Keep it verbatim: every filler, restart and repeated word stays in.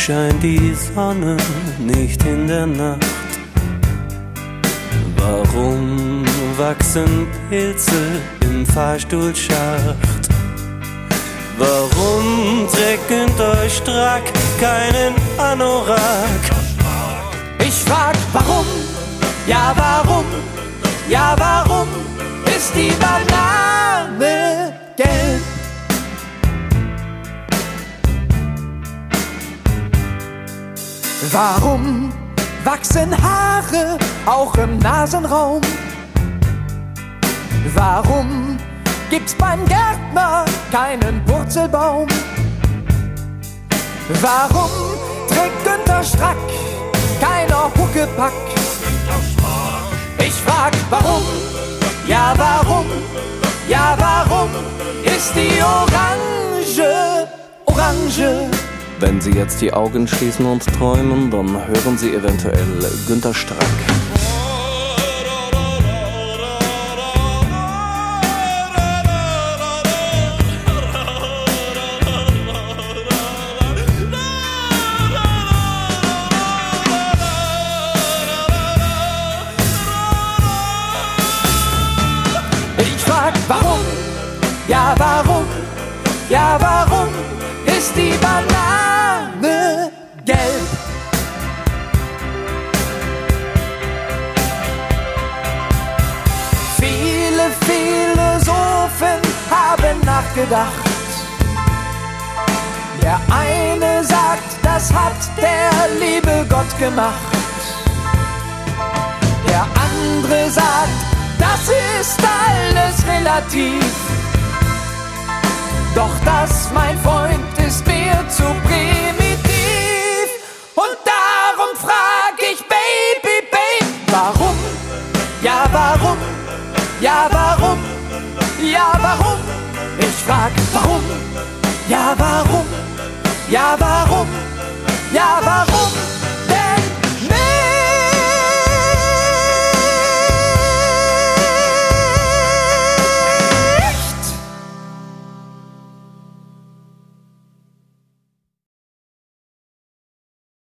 scheint die Sonne nicht in der Nacht? Warum wachsen Pilze im Fahrstuhlschacht? Warum trägt Günther Strack keinen Anorak? Ich frag, warum, ja warum, ja warum ist die Banane gelb? Warum wachsen Haare auch im Nasenraum? Warum gibt's beim Gärtner keinen Purzelbaum? Warum trägt Günther Strack keiner Huckepack? Ich frag, warum, ja warum, ja warum ist die Orange, Orange? Wenn Sie jetzt die Augen schließen und träumen, dann hören Sie eventuell Günther Strack. Ich frag, warum, ja warum, ja warum ist die Banane gelb? Viele Philosophen haben nachgedacht. Der eine sagt, das hat der liebe Gott gemacht. Der andere sagt, das ist alles relativ. Doch das, mein Freund, ist mir zu primitiv. Und darum frag ich, Baby, Baby, warum? Ja, warum? Ja, warum? Ja, warum? Ich frag, warum? Ja, warum? Ja, warum? Ja, warum?